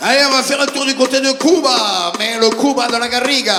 Allez, on va faire un tour du côté de Cuba, mais le Cuba de la Garriga.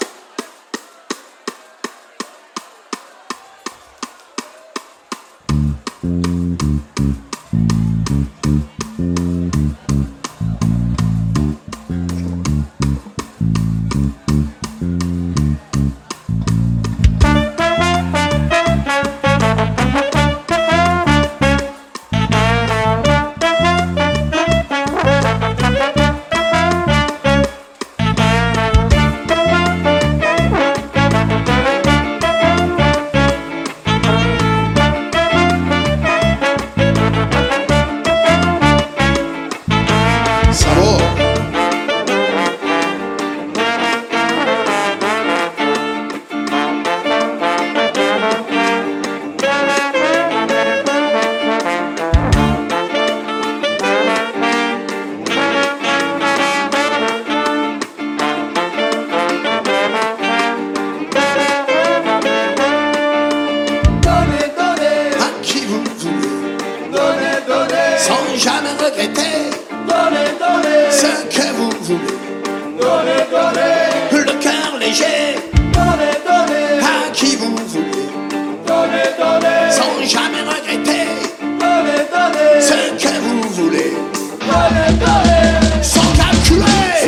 Sans jamais regretter, ce que vous voulez, le cœur léger, à qui vous voulez, sans jamais regretter, ce que vous voulez, sans calculer.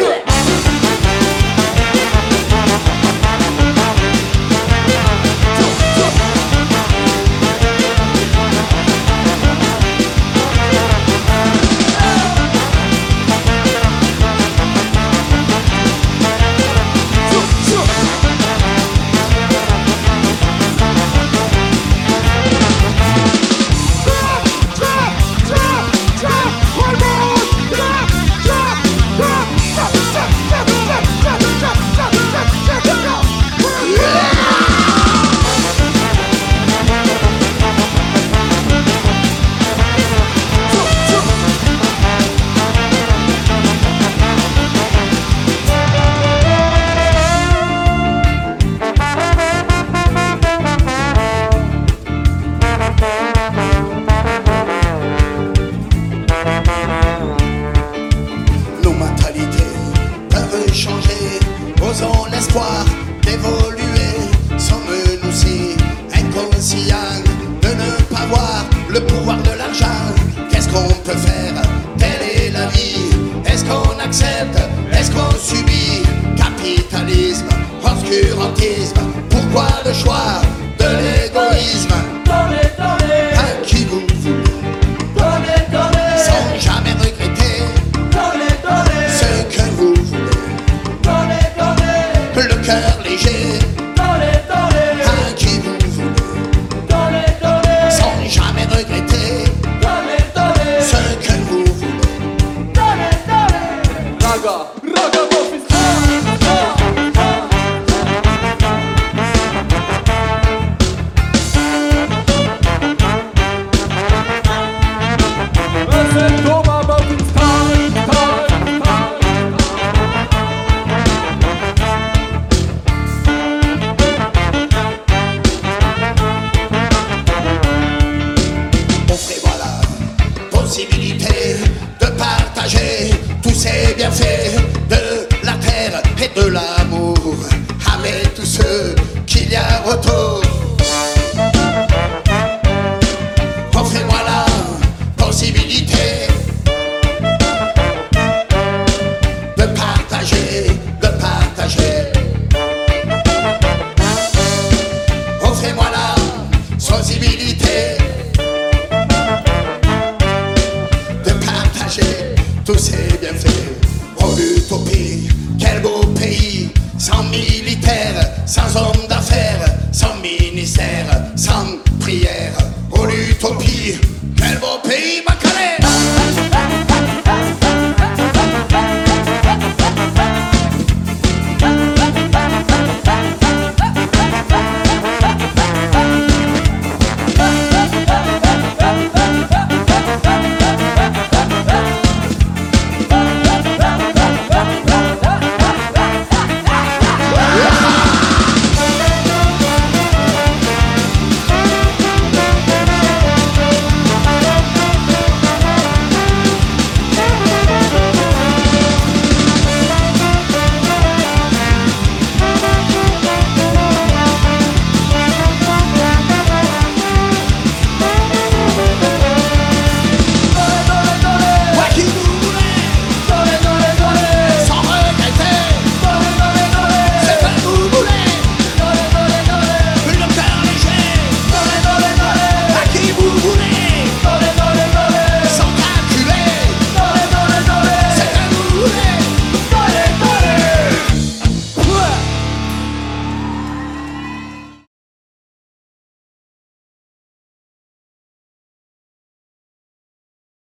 Osons l'espoir d'évoluer, sommes-nous si inconscients de ne pas voir le pouvoir de l'argent? Qu'est-ce qu'on peut faire? Telle est la vie. Est-ce qu'on accepte? Est-ce qu'on subit? Capitalisme, obscurantisme, pourquoi le choix de l'égoïsme? À qui vous voulez, sans jamais regretter ce que vous voulez. Le cœur léger, à qui vous voulez, sans jamais regretter ce que vous voulez. Raga, possibilité de partager tous ces bienfaits de la terre et de l'amour avec tous ceux qu'il y a autour. Offrez-moi la possibilité de partager, de partager. Offrez-moi la possibilité tous ces bienfaits. Oh l'utopie, quel beau pays, sans militaires, sans hommes